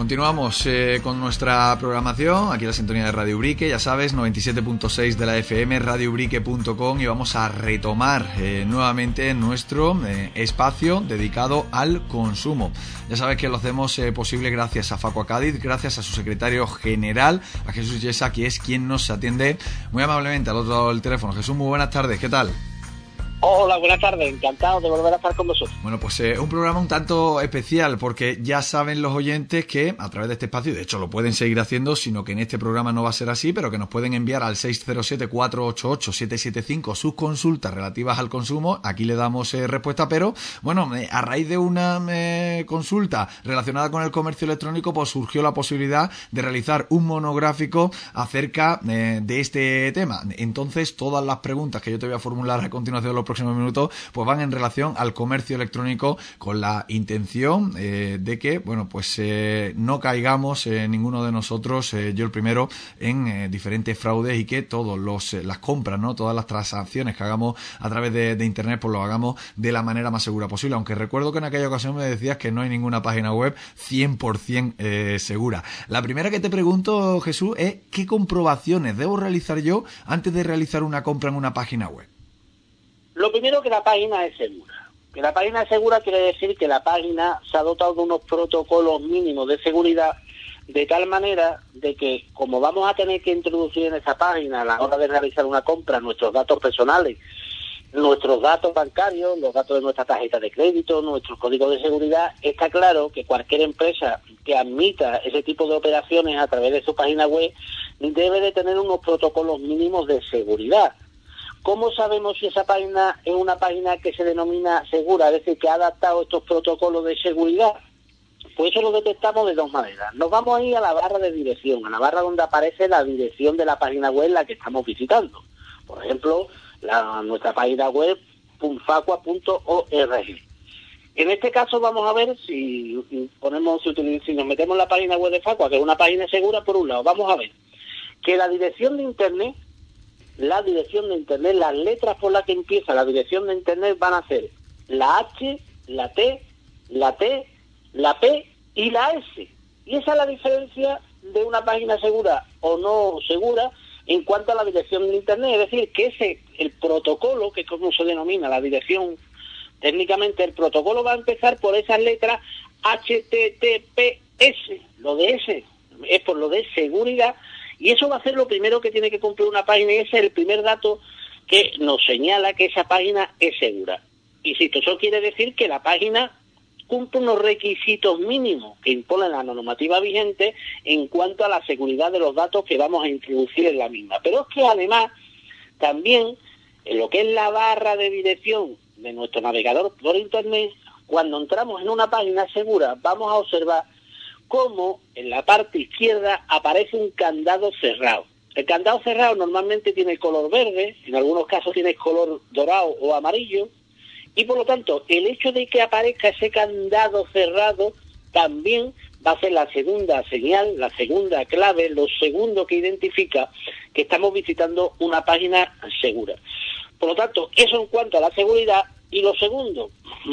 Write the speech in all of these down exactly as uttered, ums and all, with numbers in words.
Continuamos eh, con nuestra programación, aquí en la sintonía de Radio Ubrique, ya sabes, noventa y siete punto seis de la F M, radio ubrique punto com, y vamos a retomar eh, nuevamente nuestro eh, espacio dedicado al consumo. Ya sabes que lo hacemos eh, posible gracias a Facua Cádiz, gracias a su secretario general, a Jesús Yesa, que es quien nos atiende muy amablemente al otro lado del teléfono. Jesús, muy buenas tardes, ¿qué tal? Hola, buenas tardes, encantado de volver a estar con vosotros. Bueno, pues eh, un programa un tanto especial, porque ya saben los oyentes que a través de este espacio, de hecho lo pueden seguir haciendo, sino que en este programa no va a ser así, pero que nos pueden enviar al seis cero siete, cuatro ocho ocho, siete siete cinco sus consultas relativas al consumo. Aquí le damos eh, respuesta, pero bueno, eh, a raíz de una eh, consulta relacionada con el comercio electrónico, pues surgió la posibilidad de realizar un monográfico acerca eh, de este tema. Entonces, todas las preguntas que yo te voy a formular a continuación los próximos minutos, pues van en relación al comercio electrónico, con la intención eh, de que, bueno, pues eh, no caigamos eh, ninguno de nosotros, eh, yo el primero, en eh, diferentes fraudes, y que todos los eh, las compras, no, todas las transacciones que hagamos a través de, de internet, pues lo hagamos de la manera más segura posible. Aunque recuerdo que en aquella ocasión me decías que no hay ninguna página web cien por ciento eh, segura. La primera que te pregunto, Jesús, es ¿qué comprobaciones debo realizar yo antes de realizar una compra en una página web? Lo primero, que la página es segura. Que la página es segura quiere decir que la página se ha dotado de unos protocolos mínimos de seguridad, de tal manera de que, como vamos a tener que introducir en esa página a la hora de realizar una compra nuestros datos personales, nuestros datos bancarios, los datos de nuestra tarjeta de crédito, nuestros códigos de seguridad, está claro que cualquier empresa que admita ese tipo de operaciones a través de su página web debe de tener unos protocolos mínimos de seguridad. ¿Cómo sabemos si esa página es una página que se denomina segura, es decir, que ha adaptado estos protocolos de seguridad? Pues eso lo detectamos de dos maneras. Nos vamos a ir a la barra de dirección, a la barra donde aparece la dirección de la página web en la que estamos visitando. Por ejemplo, la, nuestra página web facua punto org. En este caso vamos a ver si ponemos, si, si nos metemos en la página web de Facua, que es una página segura, por un lado, vamos a ver que la dirección de internet La dirección de internet, las letras por las que empieza la dirección de internet van a ser la H, la T, la T, la P y la S. Y esa es la diferencia de una página segura o no segura en cuanto a la dirección de internet. Es decir, que ese, el protocolo, que es como se denomina la dirección, técnicamente el protocolo va a empezar por esas letras H T T P S. Lo de S es por lo de seguridad. Y eso va a ser lo primero que tiene que cumplir una página, y ese es el primer dato que nos señala que esa página es segura. Insisto, eso quiere decir que la página cumple unos requisitos mínimos que impone la normativa vigente en cuanto a la seguridad de los datos que vamos a introducir en la misma. Pero es que además, también, en lo que es la barra de dirección de nuestro navegador por internet, cuando entramos en una página segura, vamos a observar cómo en la parte izquierda aparece un candado cerrado. El candado cerrado normalmente tiene color verde, en algunos casos tiene color dorado o amarillo, y por lo tanto el hecho de que aparezca ese candado cerrado también va a ser la segunda señal, la segunda clave, lo segundo que identifica que estamos visitando una página segura. Por lo tanto, eso en cuanto a la seguridad. Y lo segundo,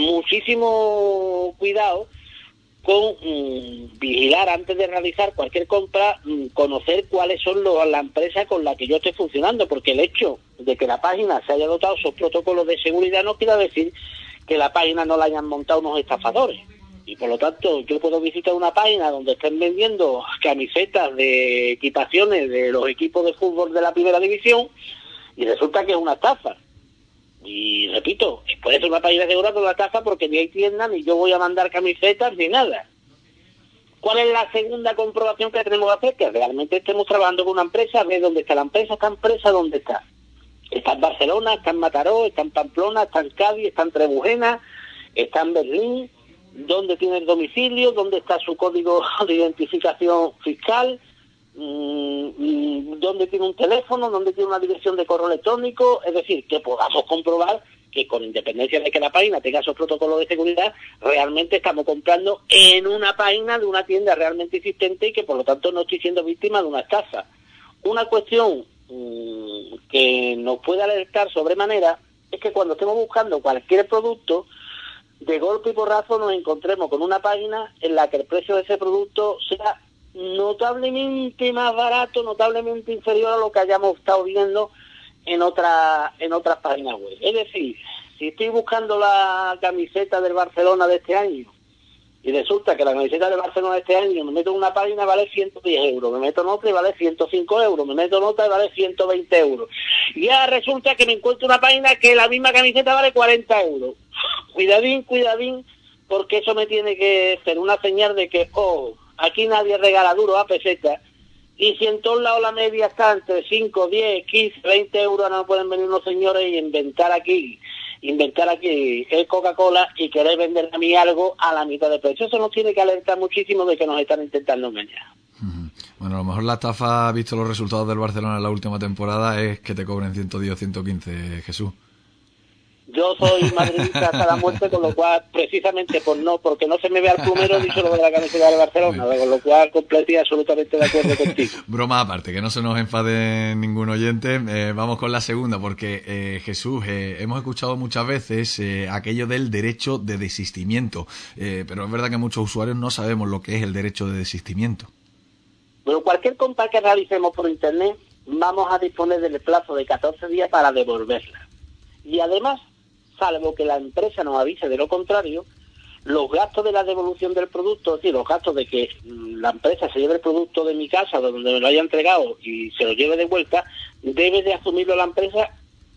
muchísimo cuidado con mmm, vigilar antes de realizar cualquier compra, mmm, conocer cuáles son los, la empresa con la que yo estoy funcionando, porque el hecho de que la página se haya dotado esos protocolos de seguridad no quiere decir que la página no la hayan montado unos estafadores. Y por lo tanto, yo puedo visitar una página donde estén vendiendo camisetas de equipaciones de los equipos de fútbol de la primera división y resulta que es una estafa. Y repito, puede ser una página segura con una estafa porque ni hay tienda, ni yo voy a mandar camisetas, ni nada. ¿Cuál es la segunda comprobación que tenemos que hacer? Que realmente estemos trabajando con una empresa, ver dónde está la empresa, esta empresa dónde está. Está en Barcelona, está en Mataró, está en Pamplona, está en Cádiz, está en Trebujena, está en Berlín, dónde tiene el domicilio, dónde está su código de identificación fiscal, dónde tiene un teléfono, dónde tiene una dirección de correo electrónico. Es decir, que podamos comprobar que, con independencia de que la página tenga esos protocolos de seguridad, realmente estamos comprando en una página de una tienda realmente existente y que por lo tanto no estoy siendo víctima de una estafa. Una cuestión mmm, que nos puede alertar sobremanera es que cuando estemos buscando cualquier producto, de golpe y porrazo nos encontremos con una página en la que el precio de ese producto sea notablemente más barato, notablemente inferior a lo que hayamos estado viendo en otra, en otras páginas web. Es decir, si estoy buscando la camiseta del Barcelona de este año y resulta que la camiseta del Barcelona de este año me meto en una página vale ciento diez euros, me meto en otra y vale ciento cinco euros, me meto en otra y vale ciento veinte euros. Y ya resulta que me encuentro una página que la misma camiseta vale cuarenta euros. Cuidadín, cuidadín, porque eso me tiene que ser una señal de que, oh, aquí nadie regala duro a peseta, y si en todos lados la media está entre cinco, diez, quince, veinte euros, no pueden venir unos señores y inventar aquí, inventar aquí el Coca-Cola y querer vender a mí algo a la mitad de precio. Eso nos tiene que alertar muchísimo de que nos están intentando engañar. Bueno, a lo mejor la estafa, visto los resultados del Barcelona en la última temporada, es que te cobren ciento diez o ciento quince, Jesús. Yo soy madridista hasta la muerte, con lo cual, precisamente por no, porque no se me ve al plumero, dicho lo de la camiseta de Barcelona, con lo cual completo y absolutamente de acuerdo contigo. Broma aparte, que no se nos enfade ningún oyente. Eh, vamos con la segunda, porque eh, Jesús, eh, hemos escuchado muchas veces eh, aquello del derecho de desistimiento, eh, pero es verdad que muchos usuarios no sabemos lo que es el derecho de desistimiento. Bueno, cualquier compra que realicemos por internet, vamos a disponer del plazo de catorce días para devolverla. Y además, salvo que la empresa nos avise de lo contrario, los gastos de la devolución del producto, es decir, los gastos de que la empresa se lleve el producto de mi casa, de donde me lo haya entregado, y se lo lleve de vuelta, debe de asumirlo la empresa,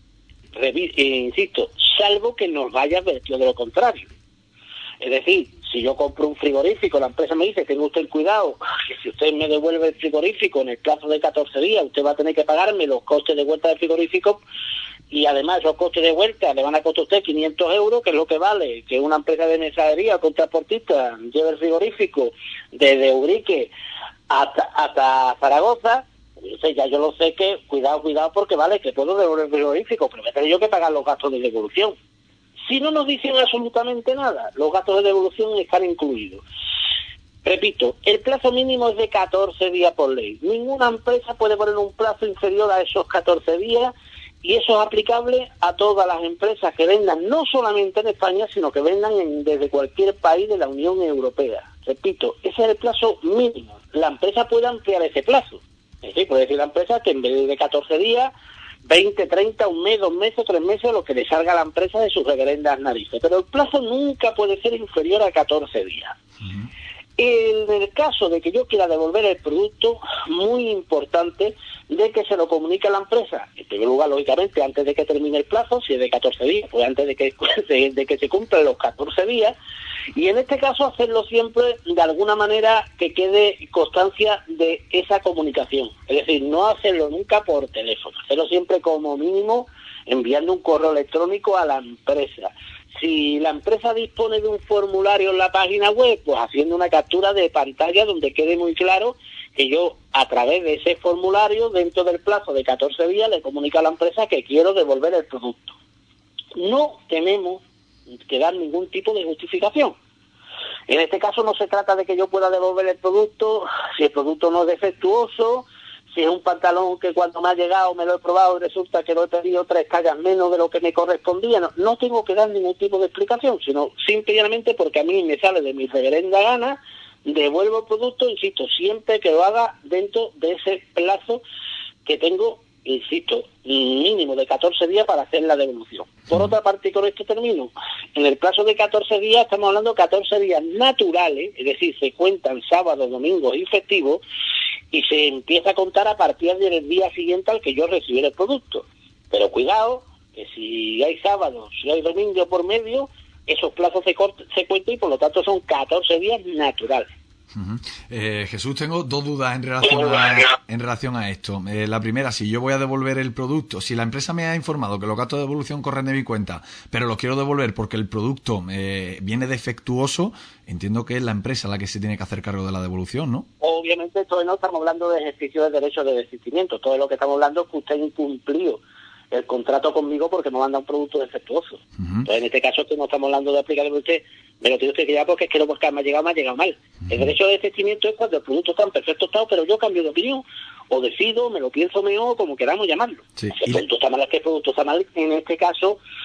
revi- eh, insisto, salvo que nos vaya advertido de lo contrario. Es decir, si yo compro un frigorífico, la empresa me dice, tenga usted cuidado, que si usted me devuelve el frigorífico en el plazo de catorce días, usted va a tener que pagarme los costes de vuelta del frigorífico, y además esos costes de vuelta le van a costar a usted quinientos euros, que es lo que vale que una empresa de mensajería o transportista lleve el frigorífico desde Ubrique hasta, hasta Zaragoza. Entonces ya yo lo sé que, cuidado, cuidado, porque vale, que puedo devolver el frigorífico, pero me tendré yo que pagar los gastos de devolución. Si no nos dicen absolutamente nada, los gastos de devolución están incluidos. Repito, el plazo mínimo es de catorce días por ley. Ninguna empresa puede poner un plazo inferior a esos catorce días, y eso es aplicable a todas las empresas que vendan, no solamente en España, sino que vendan en, desde cualquier país de la Unión Europea. Repito, ese es el plazo mínimo. La empresa puede ampliar ese plazo. Es decir, puede decir la empresa que en vez de catorce días, veinte, treinta, un mes, dos meses, tres meses, lo que le salga a la empresa de sus reverendas narices. Pero el plazo nunca puede ser inferior a catorce días. Uh-huh. En el caso de que yo quiera devolver el producto, muy importante de que se lo comunique a la empresa. En primer lugar, lógicamente, antes de que termine el plazo, si es de catorce días, pues antes de que, de que se cumplan los catorce días. Y en este caso, hacerlo siempre de alguna manera que quede constancia de esa comunicación. Es decir, no hacerlo nunca por teléfono, hacerlo siempre como mínimo enviando un correo electrónico a la empresa. Si la empresa dispone de un formulario en la página web, pues haciendo una captura de pantalla donde quede muy claro que yo, a través de ese formulario, dentro del plazo de catorce días, le comunico a la empresa que quiero devolver el producto. No tenemos que dar ningún tipo de justificación. En este caso no se trata de que yo pueda devolver el producto si el producto no es defectuoso, si es un pantalón que cuando me ha llegado me lo he probado y resulta que lo he pedido tres tallas menos de lo que me correspondía. No, no tengo que dar ningún tipo de explicación, sino simplemente porque a mí me sale de mi reverenda gana, devuelvo el producto, insisto, siempre que lo haga dentro de ese plazo que tengo, insisto, mínimo de catorce días para hacer la devolución. Por otra parte, y con esto termino, en el plazo de catorce días estamos hablando de catorce días naturales, es decir, se cuentan sábados, domingos y festivos, y se empieza a contar a partir del día siguiente al que yo recibiera el producto. Pero cuidado, que si hay sábado, si hay domingo por medio, esos plazos se, cort- se cuentan y por lo tanto son catorce días naturales. Uh-huh. Eh, Jesús, tengo dos dudas en relación a, en relación a esto. Eh, la primera, si yo voy a devolver el producto, si la empresa me ha informado que los gastos de devolución corren de mi cuenta, pero los quiero devolver porque el producto eh, viene defectuoso, entiendo que es la empresa la que se tiene que hacer cargo de la devolución, ¿no? Obviamente, esto no estamos hablando de ejercicio de derecho de desistimiento. Todo lo que estamos hablando es que usted incumplió el contrato conmigo porque me manda un producto defectuoso. Uh-huh. Entonces, en este caso, que no estamos hablando de aplicarle a usted, me lo tiene usted que llevar porque es que no, porque me ha llegado, me ha llegado mal. Uh-huh. El derecho de desistimiento es cuando el producto está en perfecto estado, pero yo cambio de opinión, o decido, me lo pienso mejor, como queramos llamarlo. Sí. Si el producto está mal, es que el producto está mal. En este caso,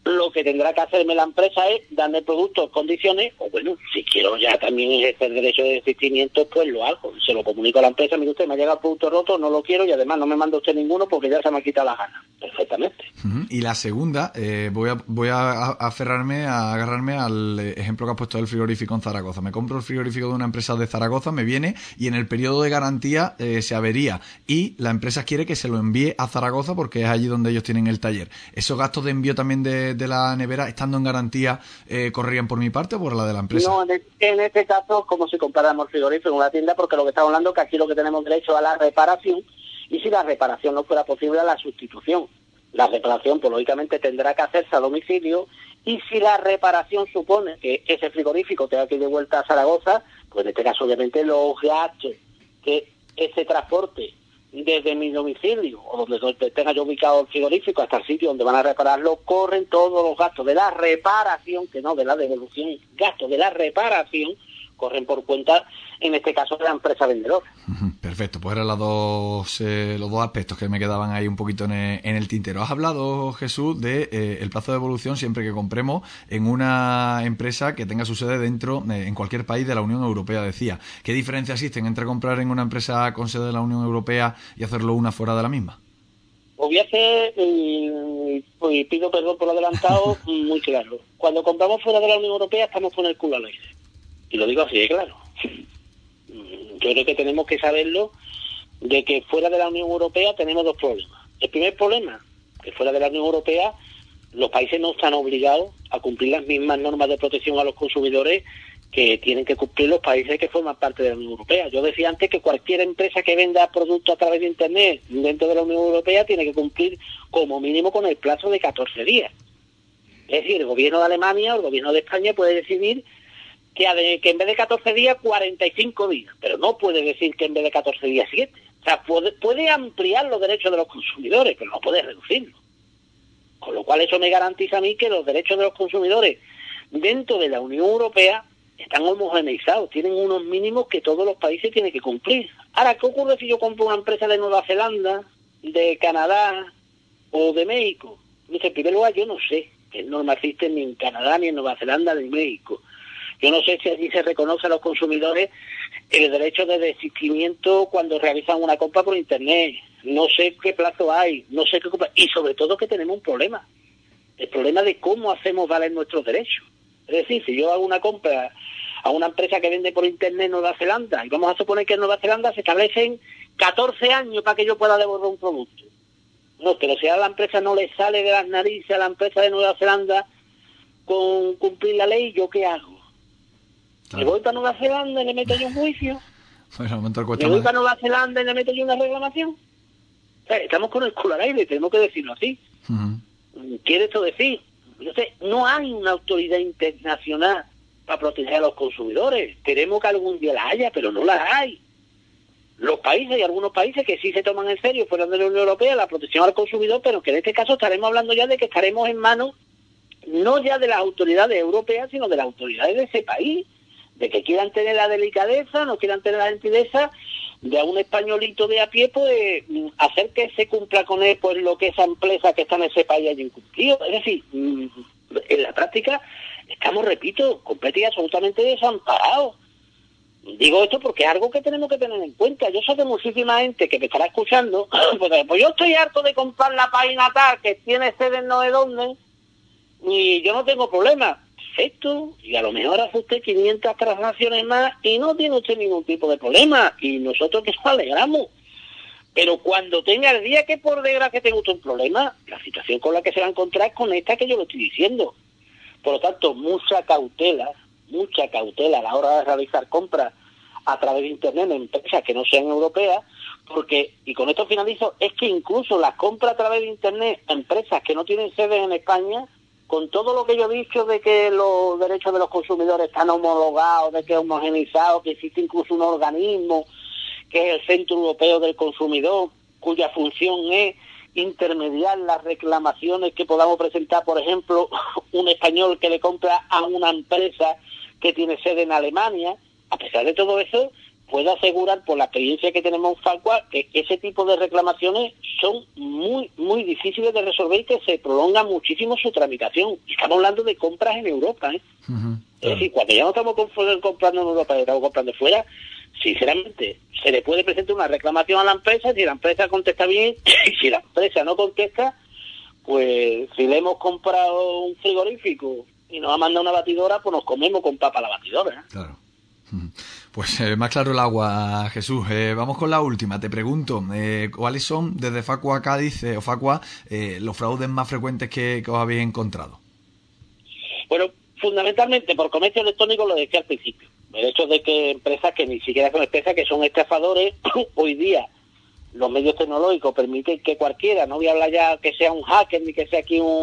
lo que tendrá que hacerme la empresa es darme productos, condiciones, o bueno, si quiero ya también ejercer derecho de desistimiento, pues lo hago. Se lo comunico a la empresa, mire usted, me ha llegado el producto roto, no lo quiero y además no me manda usted ninguno porque ya se me ha quitado la gana. Perfectamente. Uh-huh. Y la segunda, eh, voy a voy a aferrarme, a agarrarme al ejemplo que has puesto del frigorífico en Zaragoza. Me compro el frigorífico de una empresa de Zaragoza, me viene y en el periodo de garantía eh, se avería y la empresa quiere que se lo envíe a Zaragoza porque es allí donde ellos tienen el taller. ¿Esos gastos de envío también de, de la nevera, estando en garantía, eh, correrían por mi parte o por la de la empresa? No, en, en este caso, como si compráramos frigorífico en una tienda, porque lo que estamos hablando es que aquí lo que tenemos derecho a la reparación, y si la reparación no fuera posible, a la sustitución. La reparación, pues lógicamente tendrá que hacerse a domicilio, y si la reparación supone que ese frigorífico tenga que ir de vuelta a Zaragoza, pues en este caso obviamente los gastos que ese transporte desde mi domicilio o donde tenga yo ubicado el frigorífico hasta el sitio donde van a repararlo, corren todos los gastos de la reparación, que no de la devolución, gastos de la reparación, corren por cuenta, en este caso, de la empresa vendedora. Perfecto, pues eran los dos, eh, los dos aspectos que me quedaban ahí un poquito en el, en el tintero. Has hablado, Jesús, de eh, el plazo de devolución siempre que compremos en una empresa que tenga su sede dentro, eh, en cualquier país de la Unión Europea, decía. ¿Qué diferencia existen entre comprar en una empresa con sede de la Unión Europea y hacerlo una fuera de la misma? Os voy a hacer, y, y pido perdón por lo adelantado, muy claro. Cuando compramos fuera de la Unión Europea estamos con el culo al aire. Y lo digo así de claro. Yo creo que tenemos que saberlo, de que fuera de la Unión Europea tenemos dos problemas. El primer problema, que fuera de la Unión Europea los países no están obligados a cumplir las mismas normas de protección a los consumidores que tienen que cumplir los países que forman parte de la Unión Europea. Yo decía antes que cualquier empresa que venda productos a través de Internet dentro de la Unión Europea tiene que cumplir como mínimo con el plazo de catorce días. Es decir, el gobierno de Alemania o el gobierno de España puede decidir que, que en vez de catorce días, cuarenta y cinco días, pero no puede decir que en vez de catorce días, siete. O sea, puede, puede ampliar los derechos de los consumidores, pero no puede reducirlos. Con lo cual eso me garantiza a mí que los derechos de los consumidores dentro de la Unión Europea están homogeneizados, tienen unos mínimos que todos los países tienen que cumplir. Ahora, ¿qué ocurre si yo compro una empresa de Nueva Zelanda, de Canadá o de México? En primer lugar, yo no sé qué normas existen ni en Canadá, ni en Nueva Zelanda, ni en México. Yo no sé si allí se reconoce a los consumidores el derecho de desistimiento cuando realizan una compra por Internet. No sé qué plazo hay, no sé qué compra. Y sobre todo que tenemos un problema. El problema de cómo hacemos valer nuestros derechos. Es decir, si yo hago una compra a una empresa que vende por Internet en Nueva Zelanda, y vamos a suponer que en Nueva Zelanda se establecen catorce años para que yo pueda devolver un producto. No, pero si a la empresa no le sale de las narices a la empresa de Nueva Zelanda con cumplir la ley, ¿yo qué hago? Claro. ¿Me voy para Nueva Zelanda y le meto yo un juicio? Bueno, ¿Me voy más. para Nueva Zelanda y le meto yo una reclamación? O sea, estamos con el culo al aire, tenemos que decirlo así. Uh-huh. ¿Quiere esto decir? Yo sé, no hay una autoridad internacional para proteger a los consumidores. Queremos que algún día la haya, pero no la hay. Los países, y algunos países que sí se toman en serio fuera de la Unión Europea la protección al consumidor, pero que en este caso estaremos hablando ya de que estaremos en manos no ya de las autoridades europeas, sino de las autoridades de ese país, de que quieran tener la delicadeza, no quieran tener la gentileza de a un españolito de a pie, pues hacer que se cumpla con él pues lo que esa empresa que está en ese país haya incumplido. Es decir, en la práctica estamos, repito, completamente y absolutamente desamparados. Digo esto porque es algo que tenemos que tener en cuenta. Yo sé que muchísima gente que me estará escuchando, pues, pues yo estoy harto de comprar la página tal que tiene sede en no sé dónde y yo no tengo problema. Perfecto, y a lo mejor hace usted quinientas transacciones más y no tiene usted ningún tipo de problema, y nosotros que nos alegramos. Pero cuando tenga el día que por desgracia tenga usted un problema, la situación con la que se va a encontrar es con esta que yo le estoy diciendo. Por lo tanto, mucha cautela, mucha cautela a la hora de realizar compras a través de Internet en empresas que no sean europeas, porque, y con esto finalizo, es que incluso las compras a través de Internet a empresas que no tienen sede en España, con todo lo que yo he dicho de que los derechos de los consumidores están homologados, de que es homogenizado, que existe incluso un organismo que es el Centro Europeo del Consumidor, cuya función es intermediar las reclamaciones que podamos presentar, por ejemplo, un español que le compra a una empresa que tiene sede en Alemania. A pesar de todo eso, puedo asegurar por la experiencia que tenemos en Facua que ese tipo de reclamaciones son muy muy difíciles de resolver y que se prolonga muchísimo su tramitación. Estamos hablando de compras en Europa, ¿eh? Uh-huh. Es decir, cuando ya no estamos comprando en Europa, estamos comprando fuera, sinceramente, se le puede presentar una reclamación a la empresa, si la empresa contesta bien, y si la empresa no contesta, pues si le hemos comprado un frigorífico y nos ha mandado una batidora, pues nos comemos con papa la batidora, ¿eh? Claro. Pues eh, más claro el agua, Jesús. Eh, vamos con la última. Te pregunto, eh, ¿cuáles son, desde Facua a Cádiz, eh, o Facua, eh, los fraudes más frecuentes que, que os habéis encontrado? Bueno, fundamentalmente por comercio electrónico, lo decía al principio. El hecho de que empresas que ni siquiera son empresas, que son estafadores, hoy día los medios tecnológicos permiten que cualquiera, no voy a hablar ya que sea un hacker ni que sea aquí un,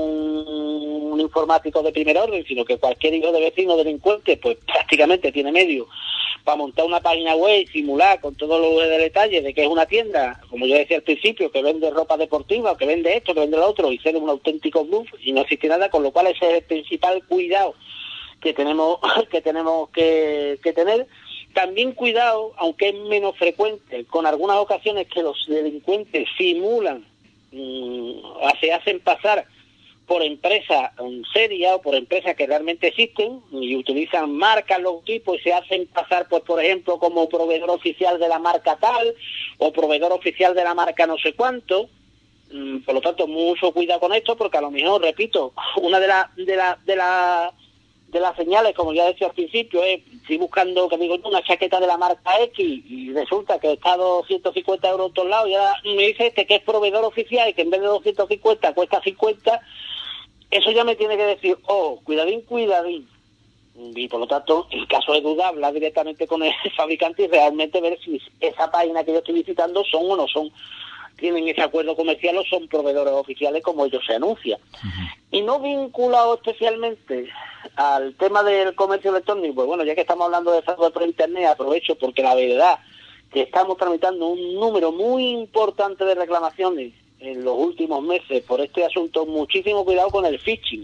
un informático de primer orden, sino que cualquier hijo de vecino delincuente, pues prácticamente tiene medios para montar una página web y simular con todos los detalles de que es una tienda, como yo decía al principio, que vende ropa deportiva, o que vende esto, que vende lo otro, y ser un auténtico bluff y no existe nada, con lo cual ese es el principal cuidado que tenemos que tenemos que, que tener. También cuidado, aunque es menos frecuente, con algunas ocasiones que los delincuentes simulan, mmm, se hacen pasar por empresas um, serias o por empresas que realmente existen y utilizan marcas, logotipos y se hacen pasar, pues por ejemplo, como proveedor oficial de la marca tal o proveedor oficial de la marca no sé cuánto. Mm, por lo tanto, mucho cuidado con esto, porque a lo mejor, repito, una de las de la, de la de las señales, como ya decía al principio, es, estoy buscando, que digo, una chaqueta de la marca X y resulta que he estado doscientos cincuenta euros en todos lados y ahora me dice este que es proveedor oficial y que en vez de doscientos cincuenta cuesta cincuenta, eso ya me tiene que decir, oh, cuidadín, cuidadín. Y por lo tanto, en caso de duda, hablar directamente con el fabricante y realmente ver si esa página que yo estoy visitando son o no son, tienen ese acuerdo comercial o son proveedores oficiales como ellos se anuncian. Uh-huh. Y no vinculado especialmente al tema del comercio electrónico, pues bueno, ya que estamos hablando de fraude por internet, aprovecho porque la verdad que estamos tramitando un número muy importante de reclamaciones en los últimos meses por este asunto. Muchísimo cuidado con el phishing.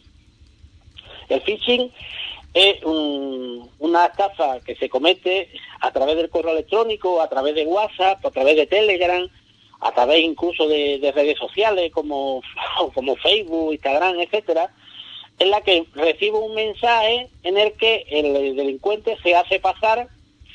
El phishing es un, una estafa que se comete a través del correo electrónico, a través de WhatsApp, a través de Telegram, a través incluso de, de redes sociales como, como Facebook, Instagram, etcétera, en la que recibo un mensaje en el que el delincuente se hace pasar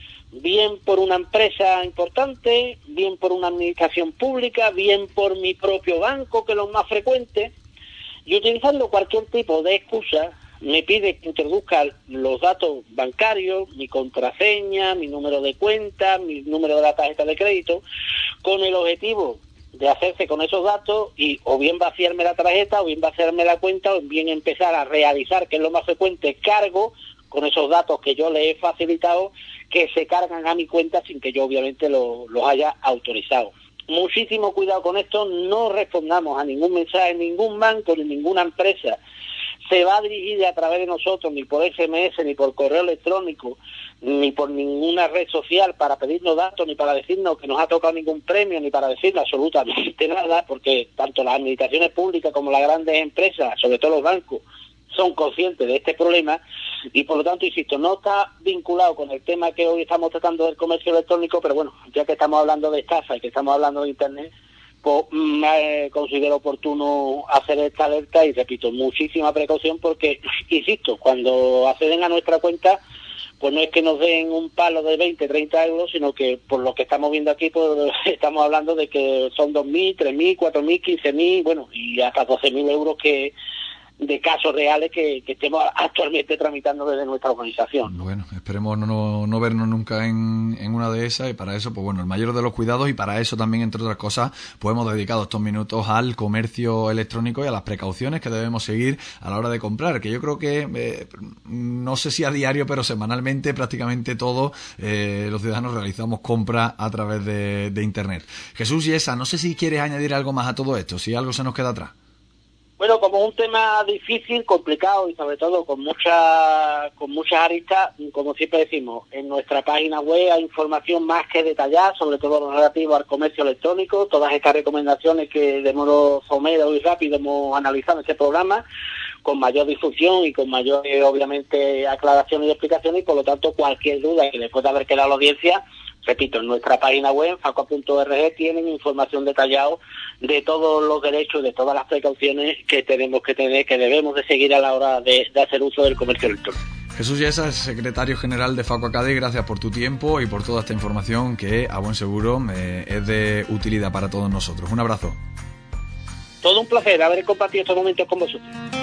bien por una empresa importante, bien por una administración pública, bien por mi propio banco, que es lo más frecuente, y utilizando cualquier tipo de excusa me pide que introduzca los datos bancarios, mi contraseña, mi número de cuenta, mi número de la tarjeta de crédito, con el objetivo de hacerse con esos datos y o bien vaciarme la tarjeta, o bien vaciarme la cuenta, o bien empezar a realizar, que es lo más frecuente, cargo con esos datos que yo le he facilitado, que se cargan a mi cuenta sin que yo obviamente lo, los haya autorizado. Muchísimo cuidado con esto, no respondamos a ningún mensaje, ningún banco, ni ninguna empresa se va a dirigir a través de nosotros, ni por ese eme ese, ni por correo electrónico, ni por ninguna red social para pedirnos datos, ni para decirnos que nos ha tocado ningún premio, ni para decirnos absolutamente nada, porque tanto las administraciones públicas como las grandes empresas, sobre todo los bancos, son conscientes de este problema y por lo tanto, insisto, no está vinculado con el tema que hoy estamos tratando del comercio electrónico, pero bueno, ya que estamos hablando de estafa y que estamos hablando de Internet, pues me considero oportuno hacer esta alerta y repito, muchísima precaución porque, insisto, cuando acceden a nuestra cuenta, pues no es que nos den un palo de veinte, treinta euros, sino que por lo que estamos viendo aquí, pues estamos hablando de que son dos mil, tres mil, cuatro mil, quince mil, bueno, y hasta doce mil euros que de casos reales que, que estemos actualmente tramitando desde nuestra organización. Bueno, esperemos no, no, no vernos nunca en, en una de esas y para eso, pues bueno, el mayor de los cuidados y para eso también, entre otras cosas, pues hemos dedicado estos minutos al comercio electrónico y a las precauciones que debemos seguir a la hora de comprar, que yo creo que, eh, no sé si a diario, pero semanalmente prácticamente todos eh, los ciudadanos realizamos compras a través de, de Internet. Jesús Yesa, no sé si quieres añadir algo más a todo esto, si algo se nos queda atrás. Bueno, como un tema difícil, complicado y sobre todo con muchas con muchas aristas, como siempre decimos, en nuestra página web hay información más que detallada, sobre todo lo relativo al comercio electrónico, todas estas recomendaciones que de modo somero y rápido hemos analizado en este programa, con mayor difusión y con mayor, eh, obviamente, aclaración y explicación, y por lo tanto cualquier duda que le pueda haber quedado a la audiencia, Repito, en nuestra página web, facua punto org, tienen información detallada de todos los derechos, de todas las precauciones que tenemos que tener, que debemos de seguir a la hora de, de hacer uso del comercio electrónico. Jesús Yesa, secretario general de Facua Cádiz, gracias por tu tiempo y por toda esta información que, a buen seguro, eh, es de utilidad para todos nosotros. Un abrazo. Todo un placer haber compartido estos momentos con vosotros.